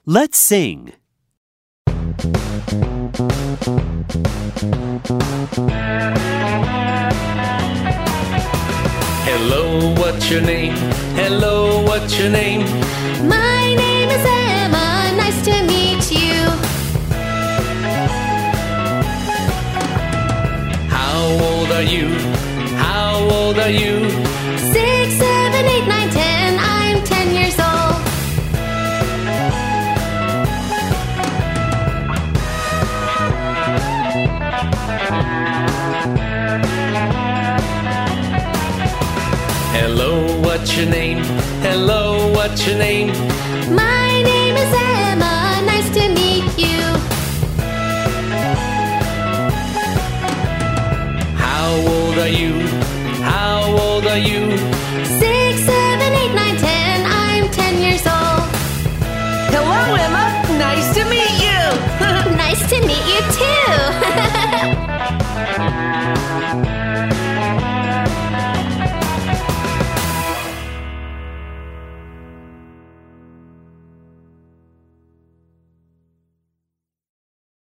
Let's sing. Hello, what's your name? Hello, what's your name? My name is Emma. Nice to meet you. How old are you? How old are you? 6, 7, 8, 9, 10. I'm 10 years old. Hello, what's your name? Hello, what's your name? My name is Emma. Nice to meet you. How old are you? How old are you? 6, 7, 8, 9, 10. I'm 10 years old. Hello, Emma. Nice to meet you. Nice to meet you too.